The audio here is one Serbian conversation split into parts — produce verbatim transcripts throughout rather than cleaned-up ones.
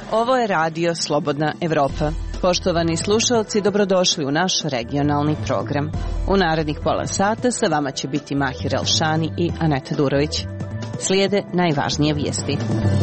Ovo je radio Slobodna Evropa. Poštovani slušalci, dobrodošli u naš regionalni program. U narednih pola sata sa vama će biti Mahir Elšani i Aneta Durović. Slijede najvažnije vijesti.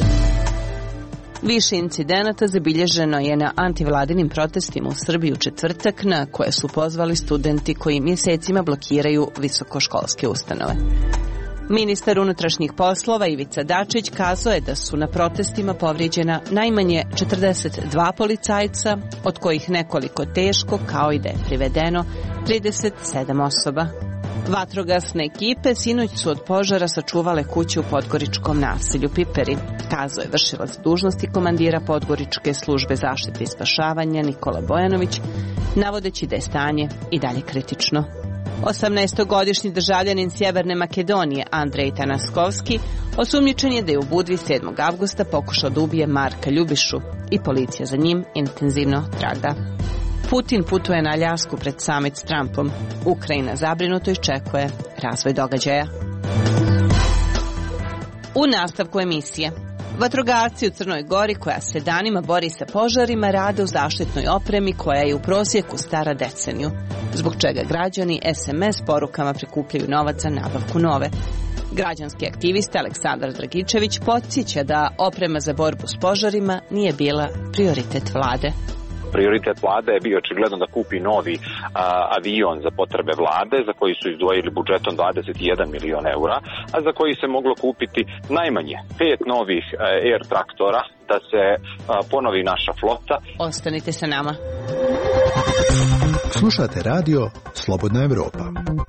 Više incidenata zabilježeno je na antivladinim protestima u Srbiji u četvrtak, na koje su pozvali studenti koji mjesecima blokiraju visokoškolske ustanove. Ministar unutrašnjih poslova Ivica Dačić kazao je da su na protestima povrijeđena najmanje četrdeset dva policajca, od kojih nekoliko teško, kao i da je privedeno trideset sedam osoba. Vatrogasne ekipe sinoć su od požara sačuvale kuću u podgoričkom naselju Piperi, kazao je vršilac dužnosti komandira Podgoričke službe zaštite i spašavanja Nikola Bojanović, navodeći da je stanje i dalje kritično. osamnaestogodišnji državljanin Sjeverne Makedonije Andrej Tanaskovski osumnjičen je da je u Budvi sedmog avgusta pokušao da ubije Marka Ljubišu i policija za njim intenzivno traga. Putin putuje na Aljasku pred samit s Trumpom. Ukrajina zabrinuto iščekuje razvoj događaja. U nastavku emisije. Vatrogasci u Crnoj Gori, koja se danima bori sa požarima, rade u zaštitnoj opremi koja je u prosjeku stara deceniju, zbog čega građani es em es porukama prikupljaju novac za nabavku nove. Građanski aktivista Aleksandar Dragičević podsjeća da oprema za borbu s požarima nije bila prioritet vlade. Prioritet vlade je bio očigledno da kupi novi a, avion za potrebe vlade, za koji su izdvojili budžetom dvadeset jedan milion eura, a za koji se moglo kupiti najmanje pet novih a, Air traktora, da se a, ponovi naša flota. Ostanite sa nama. Slušate radio Slobodna Evropa.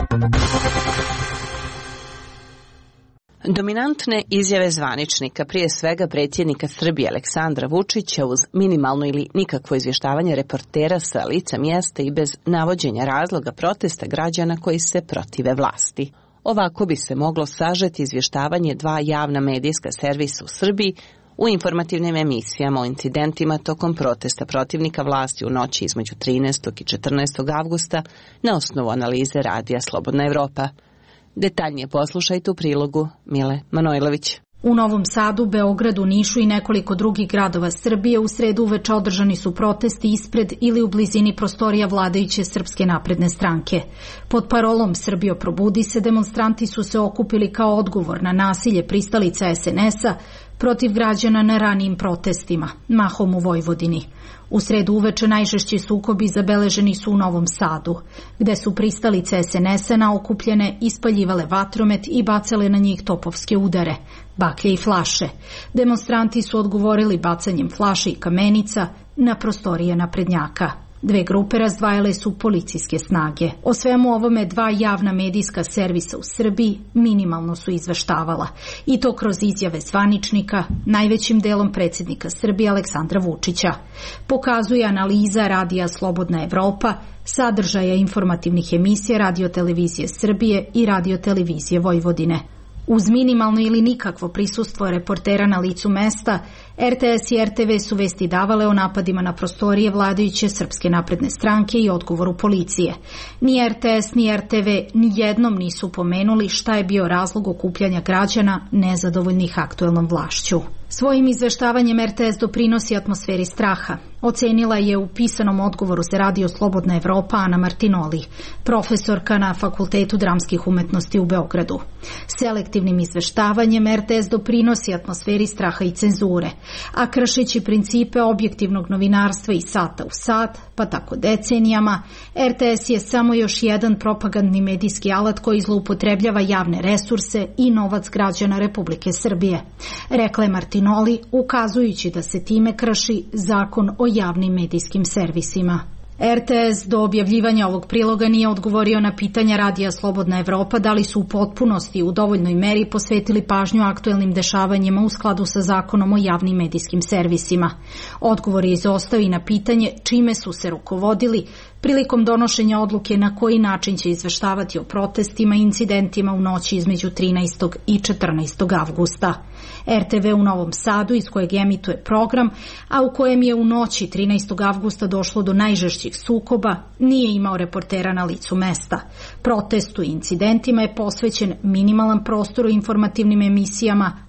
Dominantne izjave zvaničnika, prije svega predsjednika Srbije Aleksandra Vučića, uz minimalno ili nikakvo izvještavanje reportera sa lica mjesta i bez navođenja razloga protesta građana koji se protive vlasti. Ovako bi se moglo sažeti izvještavanje dva javna medijska servisa u Srbiji u informativnim emisijama o incidentima tokom protesta protivnika vlasti u noći između trinaestog i četrnaestog avgusta na osnovu analize radija Slobodna Evropa. Detaljnije poslušajte u prilogu Mile Manojlović. U Novom Sadu, Beogradu, Nišu i nekoliko drugih gradova Srbije u sredu uveče održani su protesti ispred ili u blizini prostorija vladajuće Srpske napredne stranke. Pod parolom Srbijo probudi se demonstranti su se okupili kao odgovor na nasilje pristalica es en es-a protiv građana na ranijim protestima, mahom u Vojvodini. U sredu uveče najžešći sukobi zabeleženi su u Novom Sadu, gde su pristalice es en es-a naokupljene ispaljivale vatromet i bacale na njih topovske udare, baklje i flaše. Demonstranti su odgovorili bacanjem flaše i kamenica na prostorije naprednjaka. Dve grupe razdvajale su policijske snage. O svemu ovome dva javna medijska servisa u Srbiji minimalno su izveštavala. I to kroz izjave zvaničnika, najvećim delom predsjednika Srbije Aleksandra Vučića. Pokazuje analiza radija Slobodna Evropa, sadržaja informativnih emisija Radio-televizije Srbije i Radio-televizije Vojvodine. Uz minimalno ili nikakvo prisustvo reportera na licu mesta, er te es i er te ve su vesti davale o napadima na prostorije vladajuće Srpske napredne stranke i odgovoru policije. Ni er te es ni er te ve ni jednom nisu pomenuli šta je bio razlog okupljanja građana nezadovoljnih aktuelnom vlašću. Svojim izveštavanjem er te es doprinosi atmosferi straha. Ocenila je u pisanom odgovoru za radio Slobodna Evropa Ana Martinoli, profesorka na Fakultetu dramskih umetnosti u Beogradu. Selektivnim izveštavanjem er te es doprinosi atmosferi straha i cenzure, a kršeći principe objektivnog novinarstva i sata u sat, pa tako decenijama, er te es je samo još jedan propagandni medijski alat koji zloupotrebljava javne resurse i novac građana Republike Srbije, rekla je Martinoli, ukazujući da se time krši zakon o javnim medijskim servisima. er te es do objavljivanja ovog priloga nije odgovorio na pitanja radija Slobodna Evropa da li su u potpunosti u dovoljnoj meri posvetili pažnju aktuelnim dešavanjima u skladu sa zakonom o javnim medijskim servisima. Odgovor je izostao i na pitanje čime su se rukovodili prilikom donošenja odluke na koji način će izveštavati o protestima i incidentima u noći između trinaestog i četrnaestog avgusta. er te ve u Novom Sadu, iz kojeg emituje program, a u kojem je u noći trinaestog avgusta došlo do najžešćih sukoba, nije imao reportera na licu mesta. Protestu i incidentima je posvećen minimalan prostor u informativnim emisijama,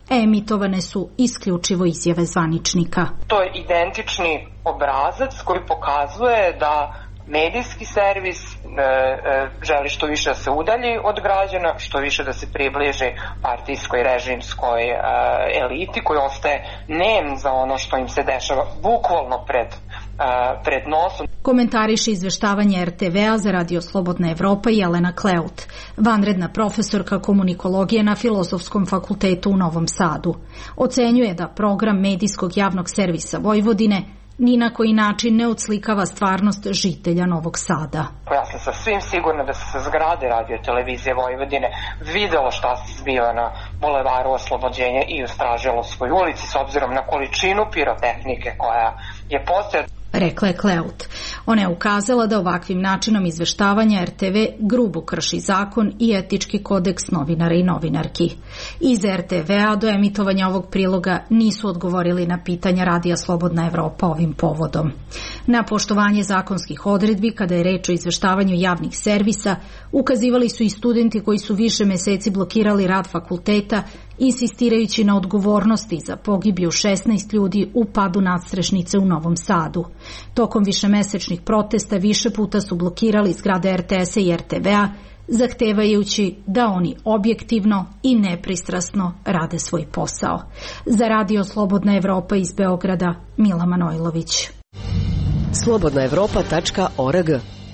emitovane su isključivo izjave zvaničnika. To je identični obrazac koji pokazuje da medijski servis e, e, želi što više da se udalji od građana, što više da se približi partijskoj režimskoj e, eliti koji ostaje nem za ono što im se dešava bukvalno pred, e, pred nosom. Komentariše izveštavanje er te ve a za Radio Slobodna Evropa Jelena Kleut, vanredna profesorka komunikologije na Filozofskom fakultetu u Novom Sadu. Ocenjuje da program medijskog javnog servisa Vojvodine ni na koji način ne odslikava stvarnost žitelja Novog Sada. Ja sam sasvim sigurna da se sa zgrade Radio televizije Vojvodine videlo šta se zbiva na Bulevaru Oslobođenja i u Straželovskoj ulici s obzirom na količinu pirotehnike koja je postojala. Rekla je Kleut. Ona je ukazala da ovakvim načinom izveštavanja er te ve grubo krši zakon i etički kodeks novinara i novinarki. Iz er te ve a do emitovanja ovog priloga nisu odgovorili na pitanja Radija Slobodna Evropa ovim povodom. Na poštovanje zakonskih odredbi kada je reč o izveštavanju javnih servisa ukazivali su i studenti koji su više meseci blokirali rad fakulteta, insistirajući na odgovornosti za pogibiju šesnaest ljudi u padu nadstrešnice u Novom Sadu. Tokom višemesečnih protesta više puta su blokirali zgrade er te es a i er te ve a, zahtevajući da oni objektivno i nepristrasno rade svoj posao. Za Radio Slobodna Evropa iz Beograda, Mila Manojlović. slobodna evropa tačka org.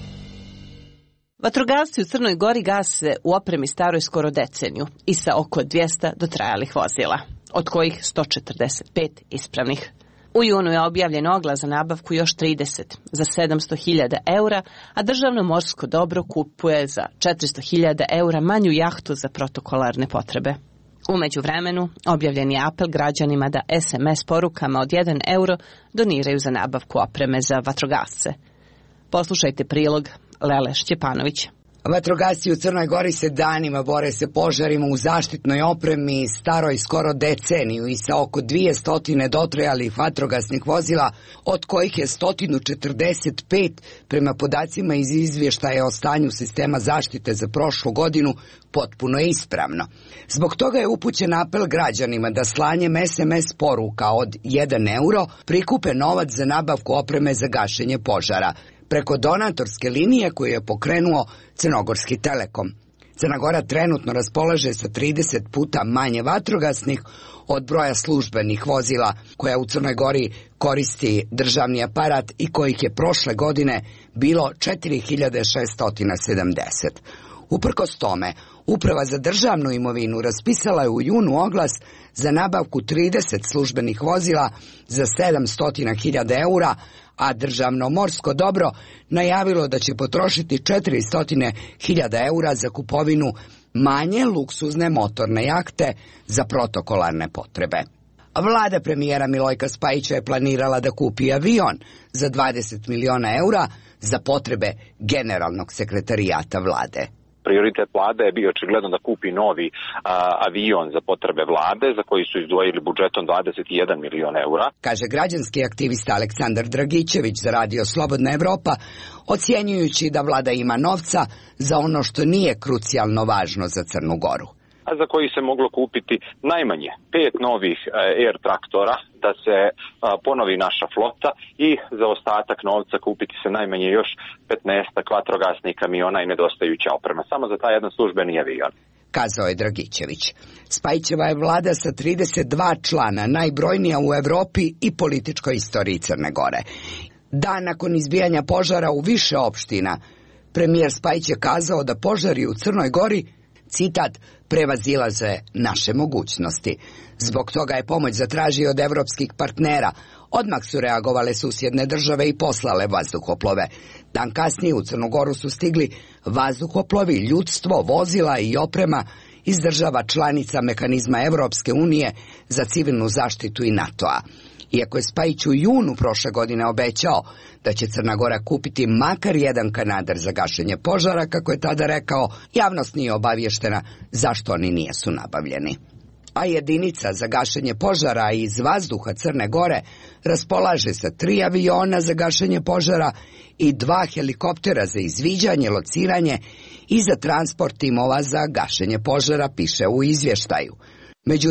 Vatrogasci u Crnoj Gori gase u opremi staroj skoro deceniju i sa oko dvjesto dotrajalih vozila, od kojih sto četrdeset pet ispravnih. U junu je objavljen oglas za nabavku još trideset za sedamsto hiljada eura, a državno morsko dobro kupuje za četiristo hiljada eura manju jahtu za protokolarne potrebe. U međuvremenu objavljen je apel građanima da es em es porukama od jedan euro doniraju za nabavku opreme za vatrogasce. Poslušajte prilog Lele Šćepanović. Vatrogasci u Crnoj Gori se danima bore se požarima u zaštitnoj opremi staroj skoro deceniju i sa oko dvjesto dotrajalih vatrogasnih vozila, od kojih je sto četrdeset pet prema podacima iz izvještaja o stanju sistema zaštite za prošlu godinu potpuno ispravno. Zbog toga je upućen apel građanima da slanjem es em es poruka od jedan euro prikupe novac za nabavku opreme za gašenje požara preko donatorske linije koju je pokrenuo Crnogorski Telekom. Crna Gora trenutno raspolaže sa trideset puta manje vatrogasnih od broja službenih vozila koja u Crnoj Gori koristi državni aparat i kojih je prošle godine bilo četiri hiljade šeststo sedamdeset. Uprkos tome, Uprava za državnu imovinu raspisala je u junu oglas za nabavku trideset službenih vozila za sedamsto hiljada eura, a državno morsko dobro najavilo da će potrošiti četiristo hiljada eura za kupovinu manje luksuzne motorne jahte za protokolarne potrebe. Vlada premijera Milojka Spajića je planirala da kupi avion za dvadeset miliona eura za potrebe generalnog sekretarijata vlade. Prioritet vlade je bio očigledno da kupi novi a, avion za potrebe vlade, za koji su izdvojili budžetom dvadeset jedan milion eura. Kaže građanski aktivista Aleksandar Dragićević za Radio Slobodna Evropa, ocjenjujući da vlada ima novca za ono što nije krucijalno važno za Crnu Goru. A za koji se moglo kupiti najmanje pet novih Air traktora, da se a, ponovi naša flota i za ostatak novca kupiti se najmanje još petnaest vatrogasnih kamiona i nedostajuća oprema. Samo za taj jedan službeni avion. Kazao je Dragićević. Spajićeva je vlada sa trideset dva člana, najbrojnija u Evropi i političkoj istoriji Crne Gore. Dan nakon izbijanja požara u više opština, premijer Spajić je kazao da požari u Crnoj Gori, citat, prevazilaze naše mogućnosti. Zbog toga je pomoć zatražio od evropskih partnera. Odmah su reagovale susjedne države i poslale vazduhoplove. Dan kasnije u Crnu Goru su stigli vazduhoplovi, ljudstvo, vozila i oprema iz država članica mehanizma Evropske unije za civilnu zaštitu i NATO-a. Iako je Spajić u junu prošle godine obećao da će Crna Gora kupiti makar jedan kanadar za gašenje požara, kako je tada rekao, javnost nije obavještena zašto oni nijesu nabavljeni. A jedinica za gašenje požara iz vazduha Crne Gore raspolaže sa tri aviona za gašenje požara i dva helikoptera za izviđanje, lociranje i za transport timova za gašenje požara, piše u izvještaju. Međutim,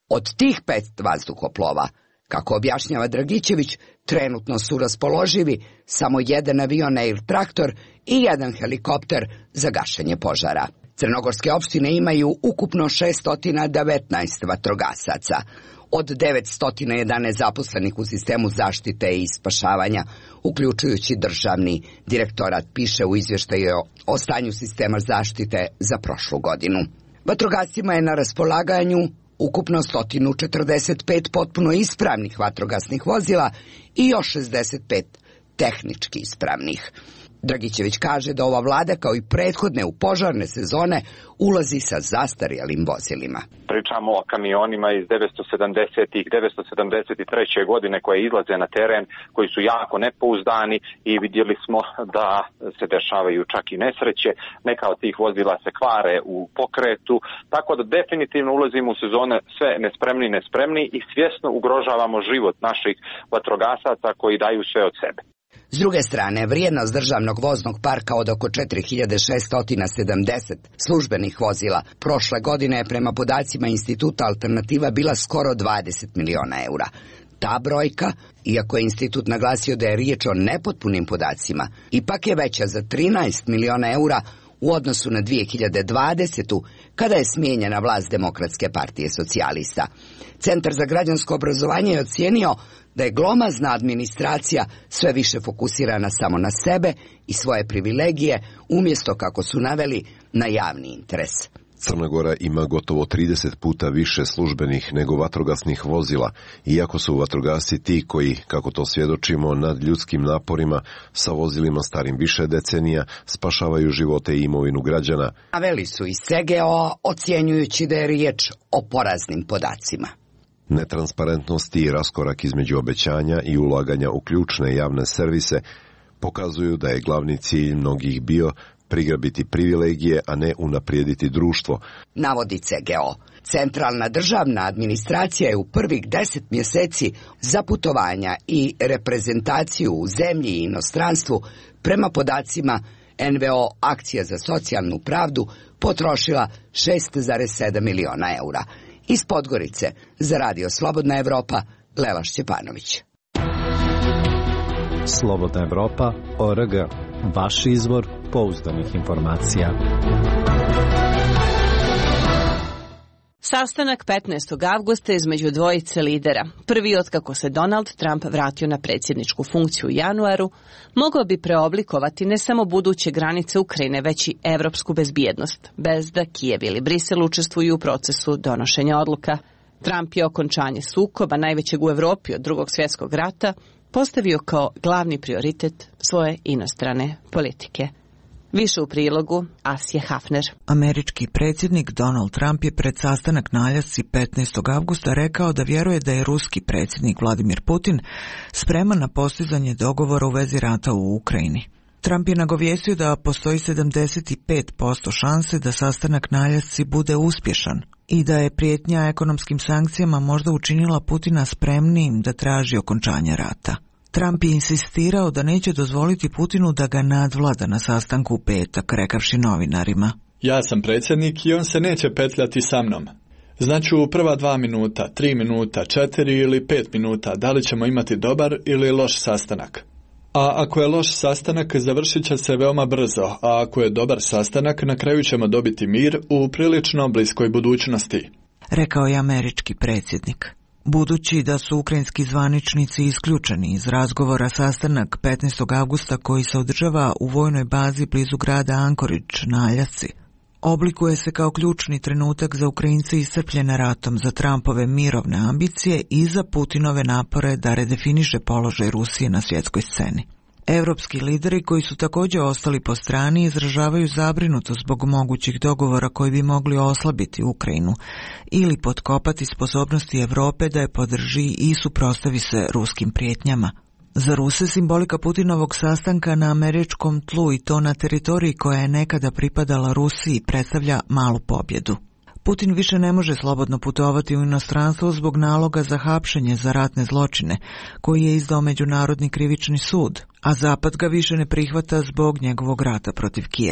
Od tih pet vazduhoplova, kako objašnjava Dragićević, trenutno su raspoloživi samo jedan avion Air Traktor i jedan helikopter za gašenje požara. Crnogorske opštine imaju ukupno šesto devetnaest vatrogasaca. Od devetsto jedanaest zaposlenih u sistemu zaštite i spašavanja, uključujući državni direktorat, piše u izvještaju o stanju sistema zaštite za prošlu godinu. Vatrogascima je na raspolaganju ukupno sto četrdeset pet potpuno ispravnih vatrogasnih vozila i još šezdeset pet tehnički ispravnih. Dragićević kaže da ova vlada, kao i prethodne u požarne sezone, ulazi sa zastarjelim vozilima. Pričamo o kamionima iz devetsto sedamdesetih, devetsto sedamdeset treće godine koje izlaze na teren, koji su jako nepouzdani i vidjeli smo da se dešavaju čak i nesreće. Neka od tih vozila se kvare u pokretu, tako da definitivno ulazimo u sezone sve nespremni, nespremni i svjesno ugrožavamo život naših vatrogasaca koji daju sve od sebe. S druge strane, vrijednost državnog voznog parka od oko četiri hiljade šesto sedamdeset službenih vozila prošle godine je prema podacima Instituta Alternativa bila skoro dvadeset miliona eura. Ta brojka, iako je institut naglasio da je riječ o nepotpunim podacima, ipak je veća za trinaest miliona eura u odnosu na dvije hiljade dvadesetu. kada je smijenjena vlast Demokratske partije socijalista. Centar za građansko obrazovanje je ocijenio da je glomazna administracija sve više fokusirana samo na sebe i svoje privilegije, umjesto, kako su naveli, na javni interes. Crna Gora ima gotovo trideset puta više službenih nego vatrogasnih vozila, iako su vatrogasci ti koji, kako to svjedočimo, nad ljudskim naporima sa vozilima starim više decenija spašavaju živote i imovinu građana. Naveli su iz S G O, ocjenjujući da je riječ o poraznim podacima. Netransparentnost i raskorak između obećanja i ulaganja u ključne javne servise pokazuju da je glavni cilj mnogih bio prigrabiti privilegije, a ne unaprijediti društvo. Navodi C G O. Centralna državna administracija je u prvih deset mjeseci za putovanja i reprezentaciju u zemlji i inostranstvu prema podacima N V O Akcija za socijalnu pravdu potrošila šest zarez sedam miliona eura. Iz Podgorice za Radio Slobodna Evropa, Lela Šćepanović. Slobodna Evropa, O R G, vaš izvor pouzdanih informacija. Sastanak petnaestog avgusta između dvojice lidera, prvi otkako se Donald Trump vratio na predsjedničku funkciju u januaru, mogao bi preoblikovati ne samo buduće granice Ukrajine, već i evropsku bezbjednost, bez da Kijev ili Brisel učestvuju u procesu donošenja odluka. Trump je okončanje sukoba, najvećeg u Evropi od Drugog svjetskog rata, postavio kao glavni prioritet svoje inostrane politike. Više u prilogu Asje Hafner. Američki predsjednik Donald Trump je pred sastanak na Aljasci petnaestog avgusta rekao da vjeruje da je ruski predsjednik Vladimir Putin spreman na postizanje dogovora u vezi rata u Ukrajini. Trump je nagovijestio da postoji sedamdeset pet posto šanse da sastanak na Aljasci bude uspješan i da je prijetnja ekonomskim sankcijama možda učinila Putina spremnijim da traži okončanje rata. Trump je insistirao da neće dozvoliti Putinu da ga nadvlada na sastanku u petak, rekavši novinarima: Ja sam predsjednik i on se neće petljati sa mnom. Znači u prva dva minuta, tri minuta, četiri ili pet minuta, da li ćemo imati dobar ili loš sastanak. A ako je loš sastanak, završit će se veoma brzo, a ako je dobar sastanak, na kraju ćemo dobiti mir u prilično bliskoj budućnosti, rekao je američki predsjednik. Budući da su ukrajinski zvaničnici isključeni iz razgovora, sastanak petnaestog avgusta koji se održava u vojnoj bazi blizu grada Anchorage na Aljasci oblikuje se kao ključni trenutak za Ukrajince iscrpljene ratom, za Trumpove mirovne ambicije i za Putinove napore da redefiniše položaj Rusije na svjetskoj sceni. Europski lideri, koji su također ostali po strani, izražavaju zabrinutost zbog mogućih dogovora koji bi mogli oslabiti Ukrajinu ili potkopati sposobnosti Europe da je podrži i suprotstavi se ruskim prijetnjama. Za Ruse simbolika Putinovog sastanka na američkom tlu, i to na teritoriji koja je nekada pripadala Rusiji, predstavlja malu pobjedu. Putin više ne može slobodno putovati u inostranstvo zbog naloga za hapšenje za ratne zločine koji je izdao Međunarodni krivični sud, a Zapad ga više ne prihvata zbog njegovog rata protiv Kijeva.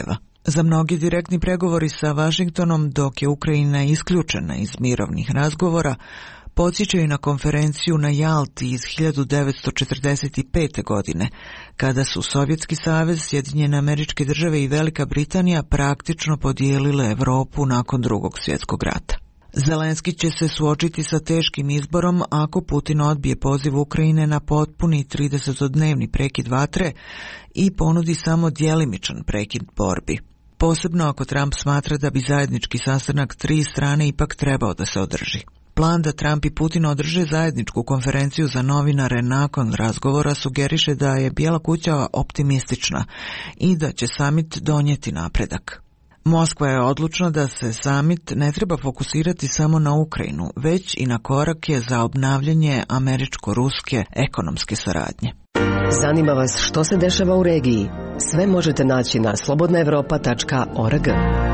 Za mnogi direktni pregovori sa Vašingtonom, dok je Ukrajina isključena iz mirovnih razgovora, podsjećaju na konferenciju na Jalti iz hiljadu devetsto četrdeset pete. godine, kada su Sovjetski savez, Sjedinjene Američke Države i Velika Britanija praktično podijelile Evropu nakon Drugog svjetskog rata. Zelenski će se suočiti sa teškim izborom ako Putin odbije poziv Ukrajine na potpuni tridesetodnevni prekid vatre i ponudi samo djelimičan prekid borbi. Posebno ako Trump smatra da bi zajednički sastanak tri strane ipak trebao da se održi. Plan da Trump i Putin održe zajedničku konferenciju za novinare nakon razgovora sugeriše da je Bijela kuća optimistična i da će samit donijeti napredak. Moskva je odlučna da se samit ne treba fokusirati samo na Ukrajinu, već i na korake za obnavljanje američko-ruske ekonomske saradnje. Zanima vas što se dešava u regiji? Sve možete naći na slobodna evropa tačka org.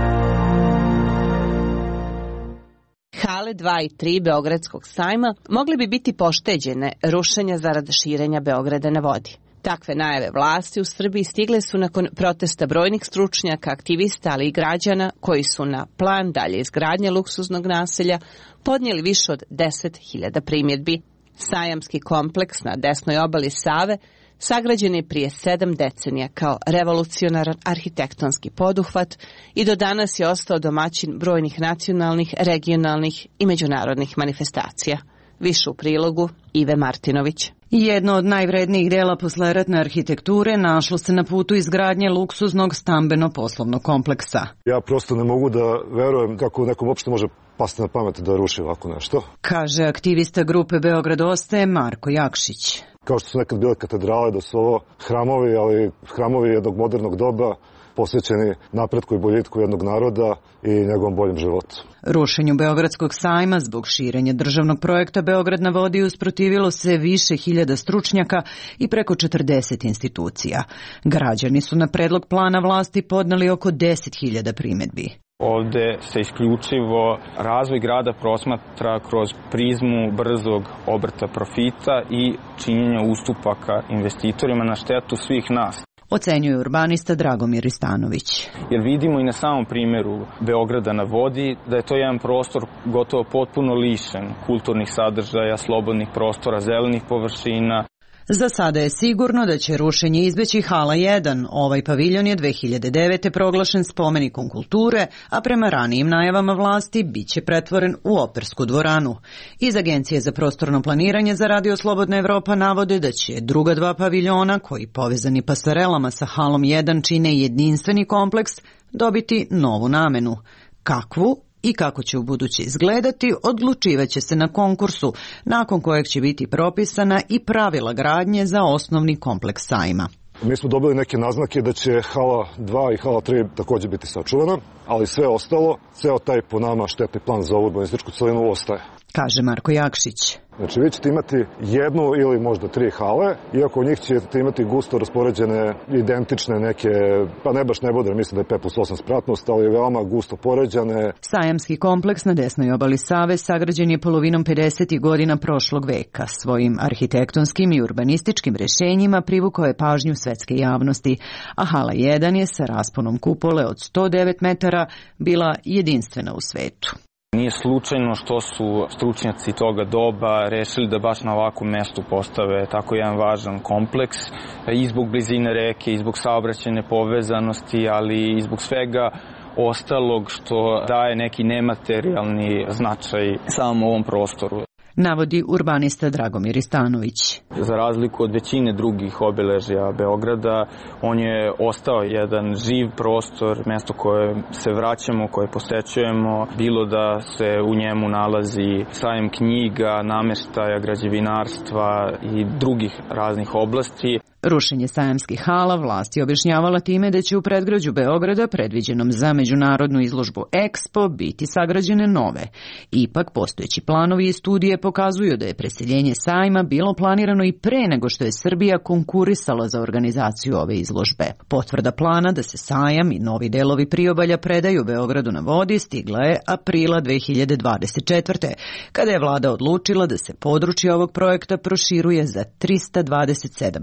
Hale dva i tri Beogradskog sajma mogle bi biti pošteđene rušenja zarad širenja Beograda na vodi. Takve najave vlasti u Srbiji stigle su nakon protesta brojnih stručnjaka, aktivista, ali i građana koji su na plan dalje izgradnje luksuznog naselja podnijeli više od deset hiljada primjedbi. Sajamski kompleks na desnoj obali Save sagrađen je prije sedam decenija kao revolucionaran arhitektonski poduhvat i do danas je ostao domaćin brojnih nacionalnih, regionalnih i međunarodnih manifestacija. Više u prilogu Ive Martinović. Jedno od najvrednijih dela posleratne arhitekture našlo se na putu izgradnje luksuznog stambeno-poslovnog kompleksa. Ja prosto ne mogu da verujem kako nekom uopšte može pasti na pamet da ruši ovako nešto, kaže aktivista grupe Beograd ostaje Marko Jakšić. Kao što su nekad bile katedrale, da su ovo hramovi, ali hramovi jednog modernog doba, posvećeni napretku i boljitku jednog naroda i njegovom boljem životu. Rušenju Beogradskog sajma zbog širenja državnog projekta Beograd na vodi usprotivilo se više hiljada stručnjaka i preko četrdeset institucija. Građani su na predlog plana vlasti podneli oko deset hiljada primedbi. Ovde se isključivo razvoj grada prosmatra kroz prizmu brzog obrta profita i činjenja ustupaka investitorima na štetu svih nas. Ocenjuje urbanista Dragomir Istanović. Jer vidimo i na samom primjeru Beograda na vodi da je to jedan prostor gotovo potpuno lišen kulturnih sadržaja, slobodnih prostora, zelenih površina. Za sada je sigurno da će rušenje izbeći Hala jedan. Ovaj paviljon je dve hiljade devete. proglašen spomenikom kulture, a prema ranijim najavama vlasti bit će pretvoren u opersku dvoranu. Iz Agencije za prostorno planiranje za Radio Slobodna Evropa navode da će druga dva paviljona, koji povezani pasarelama sa Halom jedan čine jedinstveni kompleks, dobiti novu namenu. Kakvu i kako će u buduće izgledati, odlučivaće se na konkursu, nakon kojeg će biti propisana i pravila gradnje za osnovni kompleks sajma. Mi smo dobili neke naznake da će Hala dva i Hala tri također biti sačuvana, ali sve ostalo, ceo taj po nama štetni plan za ovu urbanističku celinu ostaje, kaže Marko Jakšić. Znači vi ćete imati jednu ili možda tri hale, iako u njih ćete imati gusto raspoređene, identične neke, pa ne baš ne bude, mislim da je pet plus osam spratnost, ali veoma gusto poređane. Sajamski kompleks na desnoj obali Save sagrađen je polovinom pedesetih godina prošlog veka. Svojim arhitektonskim i urbanističkim rešenjima privukao je pažnju svetske javnosti, a Hala jedan je sa rasponom kupole od sto devet metara bila jedinstvena u svetu. Nije slučajno što su stručnjaci toga doba rešili da baš na ovakvom mestu postave tako jedan važan kompleks i zbog blizine reke, i zbog saobraćajne povezanosti, ali i zbog svega ostalog što daje neki nematerijalni značaj samom ovom prostoru. Navodi urbanista Dragomir Istanović. Za razliku od većine drugih obeležja Beograda, on je ostao jedan živ prostor, mesto koje se vraćamo, koje posećujemo, bilo da se u njemu nalazi sajam knjiga, nameštaja, građevinarstva i drugih raznih oblasti. Rušenje sajamskih hala vlast je objašnjavala time da će u predgrađu Beograda, predviđenom za međunarodnu izložbu Expo, biti sagrađene nove. Ipak, postojeći planovi i studije pokazuju da je preseljenje sajma bilo planirano i pre nego što je Srbija konkurisala za organizaciju ove izložbe. Potvrda plana da se sajam i novi delovi priobalja predaju Beogradu na vodi stigla je aprila dve hiljade dvadeset četvrte. kada je vlada odlučila da se područje ovog projekta proširuje za trista dvadeset sedam hektara.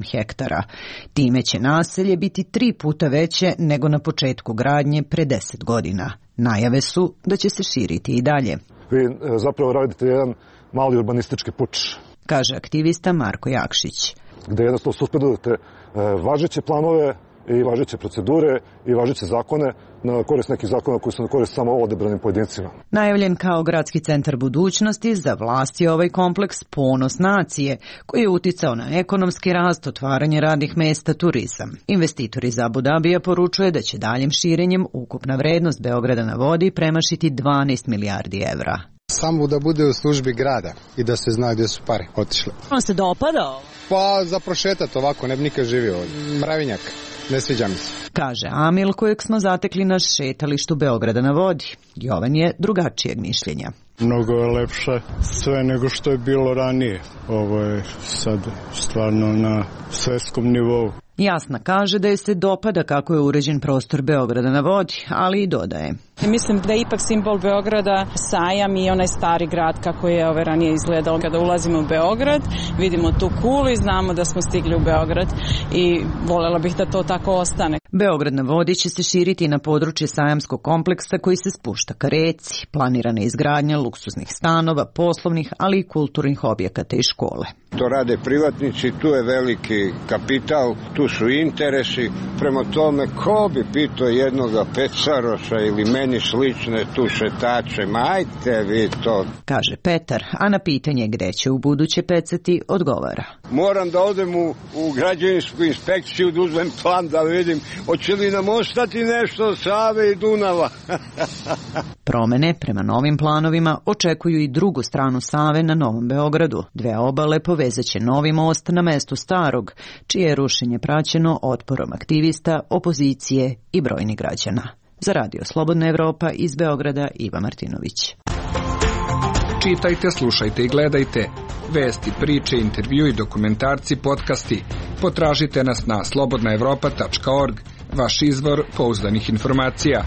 hektara. Time će naselje biti tri puta veće nego na početku gradnje pre deset godina. Najave su da će se širiti i dalje. Vi zapravo radite jedan mali urbanistički puč, kaže aktivista Marko Jakšić. Gde jednostavno suspendujete važeće planove i važeće procedure i važeće zakone na korist nekih zakona koji su na korist samo odebranim pojedincima. Najavljen kao gradski centar budućnosti, za vlast je ovaj kompleks ponos nacije, koji je uticao na ekonomski rast, otvaranje radnih mesta, turizam. Investitor iz Abu Dabija poručuje da će daljim širenjem ukupna vrednost Beograda na vodi premašiti dvanaest milijardi evra. Samo da bude u službi grada i da se zna gdje su pare otišle. On se dopadao? Pa za prošetat ovako, ne bi nikad živio ovdje. Mravinjak. Ne sviđa mi se. Kaže Amil, kojeg smo zatekli na šetalištu Beograda na vodi. Jovan je drugačijeg mišljenja. Mnogo je lepše sve nego što je bilo ranije. Ovo je sad stvarno na svetskom nivou. Jasna kaže da je se dopada kako je uređen prostor Beograda na vodi, ali i dodaje. Mislim da je ipak simbol Beograda sajam i onaj stari grad kako je ove ranije izgledao. Kada ulazimo u Beograd, vidimo tu kulu i znamo da smo stigli u Beograd i voljela bih da to tako ostane. Beograd na vodi će se širiti na područje sajamskog kompleksa koji se spušta ka reci. Planirana je izgradnja luksuznih stanova, poslovnih, ali i kulturnih objekata i škole. To rade privatnici, tu je veliki kapital, tu su interesi. Prema tome, ko bi pitao jednoga Pecaroša ili meni slične tu šetače, majte vi to. Kaže Petar, a na pitanje gde će u buduće pecati odgovara. Moram da odem u, u građevinsku inspekciju da uzmem plan da vidim hoće li nam ostati nešto od Save i Dunava. Promene prema novim planovima očekuju i drugu stranu Save na Novom Beogradu. Dve obale povezaće novi most na mestu starog, čije je rušenje praćeno otporom aktivista, opozicije i brojnih građana. Za Radio Slobodna Evropa iz Beograda Iva Martinović. Čitajte, slušajte i gledajte. Vesti, priče, intervju i dokumentarci, podcasti. Potražite nas na slobodna evropa tačka org, vaš izvor pouzdanih informacija.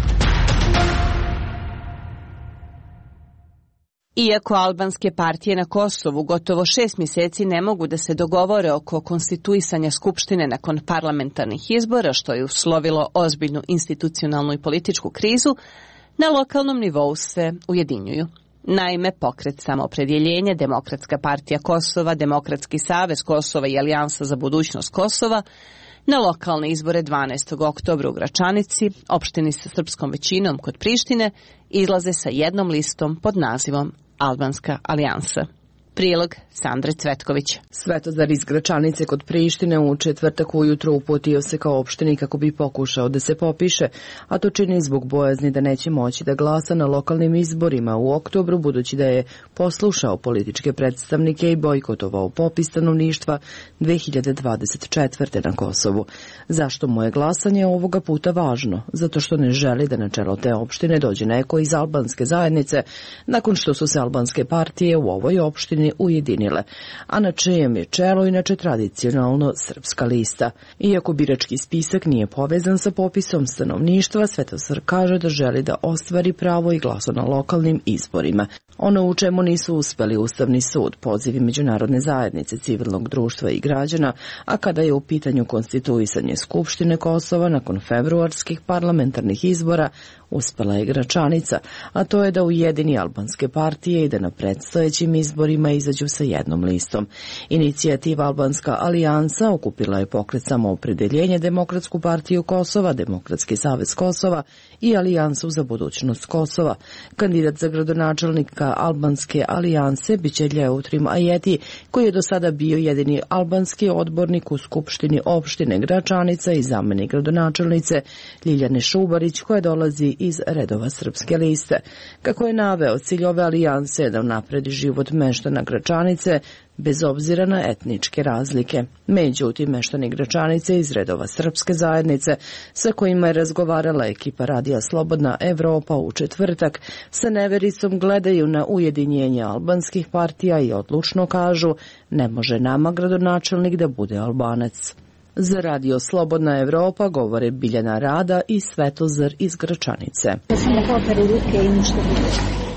Iako albanske partije na Kosovu gotovo šest mjeseci ne mogu da se dogovore oko konstituisanja skupštine nakon parlamentarnih izbora, što je uslovilo ozbiljnu institucionalnu i političku krizu, na lokalnom nivou se ujedinjuju. Naime, Pokret samoopredjeljenja, Demokratska partija Kosova, Demokratski savez Kosova i Alijansa za budućnost Kosova na lokalne izbore dvanaestog oktobra u Gračanici, opštini sa srpskom većinom kod Prištine, izlaze sa jednom listom pod nazivom Albanska alijansa. Prilog Sandre Cvetković. Svetozar iz Gračanice kod Prištine u četvrtak ujutro uputio se kao opštini kako bi pokušao da se popiše, a to čini zbog bojazni da neće moći da glasa na lokalnim izborima u oktobru, budući da je poslušao političke predstavnike i bojkotovao popis stanovništva dve hiljade dvadeset četvrte. na Kosovu. Zašto mu je glasanje ovoga puta važno? Zato što ne želi da na čelo te opštine dođe neko iz albanske zajednice, nakon što su se albanske partije u ovoj opštini ujedinile, a na čijem je čelu inače tradicionalno Srpska lista. Iako birački spisak nije povezan sa popisom stanovništva, Svetozar kaže da želi da ostvari pravo i glaso na lokalnim izborima. Ono u čemu nisu uspeli Ustavni sud, pozivi međunarodne zajednice, civilnog društva i građana, a kada je u pitanju konstituisanje Skupštine Kosova nakon februarskih parlamentarnih izbora, uspela je Gračanica, a to je da ujedini albanske partije i da na predstojećim izborima izađu sa jednom listom. Inicijativa Albanska alijansa okupila je Pokret samoopredjeljenja, Demokratsku partiju Kosova, Demokratski savez Kosova i Alijansu za budućnost Kosova. Kandidat za gradonačelnika Albanske alijanse biće Ljeutrim Ajeti, koji je do sada bio jedini albanski odbornik u Skupštini opštine Gračanica i zamenik gradonačelnice Ljiljane Šubarić, koja dolazi iz redova Srpske liste. Kako je naveo, cilj ove alijanse je da unapredi život meštana Gračanice bez obzira na etničke razlike. Međutim, meštani Gračanice iz redova Srpske zajednice, sa kojima je razgovarala ekipa Radija Slobodna Evropa u četvrtak, sa nevericom gledaju na ujedinjenje albanskih partija i odlučno kažu: ne može nama gradonačelnik da bude Albanac. Za Radio Slobodna Evropa govore Biljana Rada i Svetozar iz Gračanice. Ja sam na kopere ruke i ništa bude.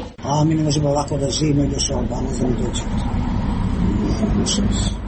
A mi ne možemo ovako da živimo i da se Albanac da mi dođe.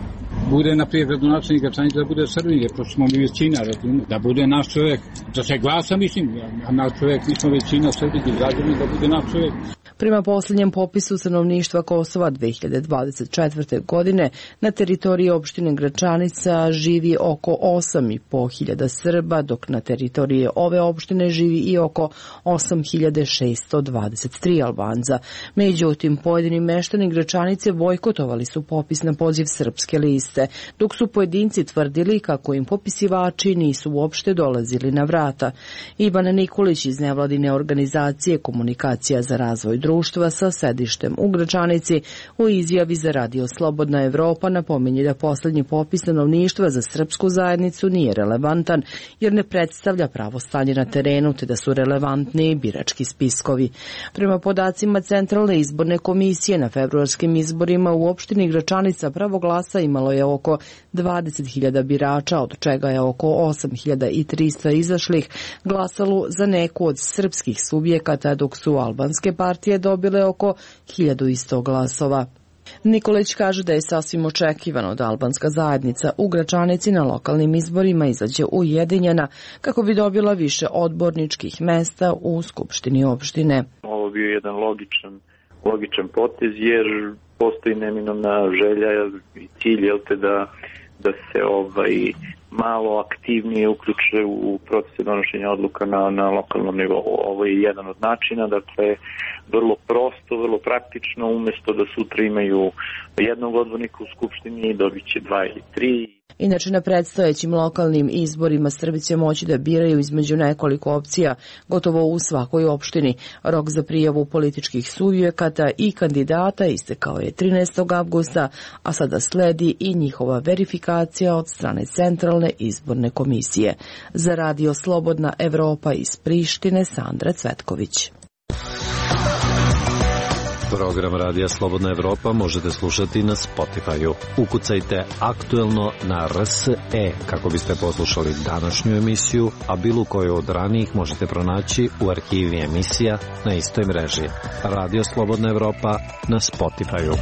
bude naprijed gradonačelnik Gračanice, da bude Srbije, pošto smo mi većina, da bude naš čovjek, da se glasa, mislim, a naš čovjek, mi smo većina Srbije, građani, da bude naš čovjek. Prema posljednjem popisu stanovništva Kosova dve hiljade dvadeset četvrte. godine na teritoriji opštine Gračanica živi oko osam i po hiljada Srba, dok na teritoriji ove opštine živi i oko osam hiljada šessto dvadeset tri Albanza. Međutim, pojedini meštani Gračanice bojkotovali su popis na poziv Srpske liste, dok su pojedinci tvrdili kako im popisivači nisu uopšte dolazili na vrata. Ivan Nikolić iz nevladine organizacije Komunikacija za razvoj društva sa sedištem u Gračanici u izjavi za Radio Slobodna Evropa napominje da posljednji popis stanovništva za srpsku zajednicu nije relevantan jer ne predstavlja pravo stanje na terenu te da su relevantni birački spiskovi. Prema podacima Centralne izborne komisije na februarskim izborima u opštini Gračanica pravo glasa imalo je oko dvadeset hiljada birača, od čega je oko osam hiljada tristo izašlih glasalo za neku od srpskih subjekata, dok su albanske partije dobile oko hiljadu i sto glasova. Nikolić kaže da je sasvim očekivano da albanska zajednica u Gračanici na lokalnim izborima izađe ujedinjena kako bi dobila više odborničkih mesta u skupštini opštine. Ovo bio jedan logičan, logičan potez jer postoji neminovna želja i cilj jel te da, da se ovaj malo aktivnije uključe u procese donošenja odluka na, na lokalnom nivou. Ovo je jedan od načina, dakle, vrlo prosto, vrlo praktično, umjesto da sutra imaju jednog odbornika u skupštini, dobit će dva ili tri. Inače, na predstojećim lokalnim izborima Srbi će moći da biraju između nekoliko opcija, gotovo u svakoj opštini. Rok za prijavu političkih subjekata i kandidata istekao je trinaestog avgusta, a sada sledi i njihova verifikacija od strane Centralne izborne komisije. Za Radio Slobodna Evropa iz Prištine, Sandra Cvetković. Program Radija Slobodna Evropa možete slušati na Spotify-u. Ukucajte aktuelno na R S E kako biste poslušali današnju emisiju, a bilo koju od ranijih možete pronaći u arhivi emisija na istoj mreži. Radio Slobodna Evropa na Spotify-u.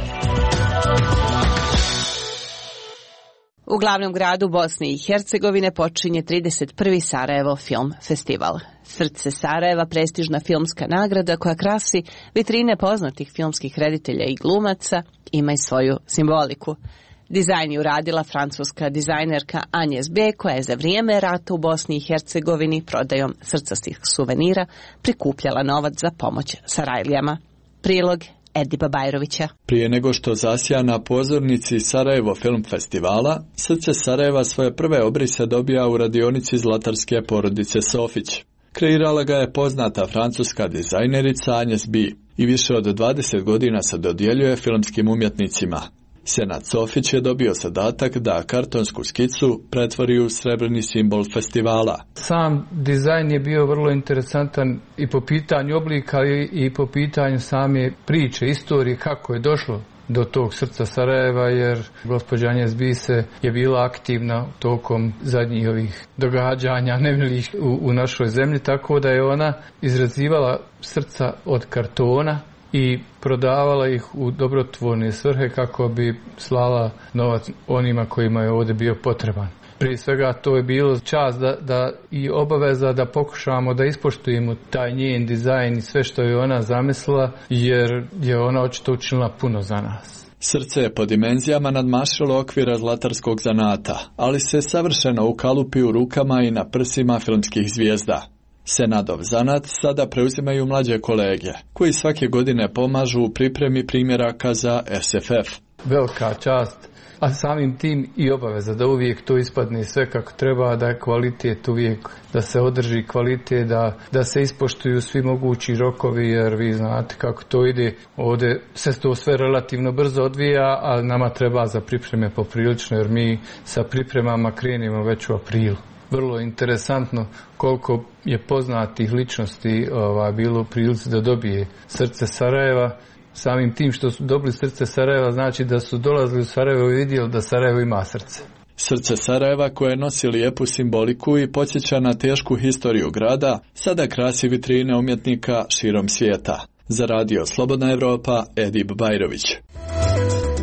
U glavnom gradu Bosne i Hercegovine počinje trideset prvi Sarajevo Film Festival. Srce Sarajeva, prestižna filmska nagrada koja krasi vitrine poznatih filmskih reditelja i glumaca, ima i svoju simboliku. Dizajn je uradila francuska dizajnerka Agnes B, koja je za vrijeme rata u Bosni i Hercegovini prodajom srcastih suvenira prikupljala novac za pomoć Sarajlijama. Prilog Ediba Bajrovića. Prije nego što zasja na pozornici Sarajevo Film Festivala, Srce Sarajeva svoje prve obrise dobija u radionici zlatarske porodice Sofić. Kreirala ga je poznata francuska dizajnerica Agnes B i više od dvadeset godina se dodjeljuje filmskim umjetnicima. Senad Sofić je dobio zadatak da kartonsku skicu pretvori u srebrni simbol festivala. Sam dizajn je bio vrlo interesantan i po pitanju oblika i po pitanju same priče, istorije, kako je došlo do tog srca Sarajeva, jer gospođa Agnes Bise je bila aktivna tokom zadnjih ovih događanja nemilih u, u našoj zemlji, tako da je ona izrazivala srca od kartona i prodavala ih u dobrotvorne svrhe kako bi slala novac onima kojima je ovdje bio potreban. Prije svega to je bilo čast da, da i obaveza da pokušamo da ispoštujemo taj njen dizajn i sve što je ona zamislila, jer je ona očito učinila puno za nas. Srce je po dimenzijama nadmašilo okvira zlatarskog zanata, ali se savršeno ukalupi u rukama i na prsima filmskih zvijezda. Senadov zanat sada preuzimaju mlađe kolege, koji svake godine pomažu u pripremi primjeraka za S F F. Velika čast, a samim tim i obaveza da uvijek to ispadne sve kako treba, da je kvalitet uvijek, da se održi kvalitet, da, da se ispoštuju svi mogući rokovi, jer vi znate kako to ide. Ovdje se to sve relativno brzo odvija, a nama treba za pripreme poprilično, jer mi sa pripremama krenemo već u aprilu. Vrlo interesantno koliko je poznatih ličnosti ovaj, bilo u prilici da dobije Srce Sarajeva. Samim tim što su dobili Srce Sarajeva znači da su dolazili u Sarajevo i vidjeli da Sarajevo ima srce. Srce Sarajeva, koje nosi lijepu simboliku i podsjeća na tešku historiju grada, sada krasi vitrine umjetnika širom svijeta. Za Radio Slobodna Evropa, Edib Bajrović.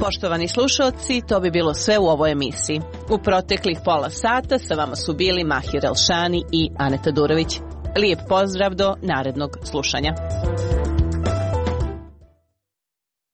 Poštovani slušalci, to bi bilo sve u ovoj emisiji. U proteklih pola sata sa vama su bili Mahir Elšani i Aneta Durović. Lijep pozdrav do narednog slušanja.